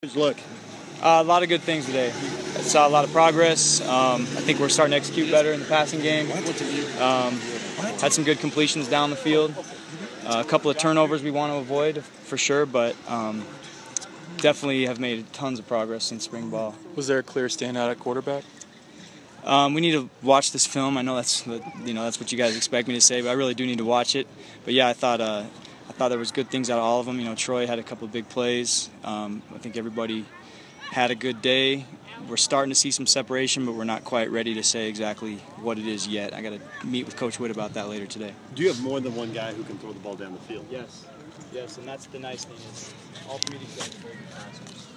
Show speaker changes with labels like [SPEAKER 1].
[SPEAKER 1] Look.
[SPEAKER 2] A lot of good things today. I saw a lot of progress. I think we're starting to execute better in the passing game. Had some good completions down the field. A couple of turnovers we want to avoid for sure, but definitely have made tons of progress in spring ball.
[SPEAKER 3] Was there a clear standout at quarterback?
[SPEAKER 2] We need to watch this film. I know that's what you guys expect me to say, but I really do need to watch it. But yeah, I thought there was good things out of all of them. You know, Troy had a couple of big plays. I think everybody had a good day. We're starting to see some separation, but we're not quite ready to say exactly what it is yet. I got to meet with Coach Witt about that later today.
[SPEAKER 1] Do you have more than one guy who can throw the ball down the field?
[SPEAKER 2] Yes, and that's the nice thing is all three of these guys are passers.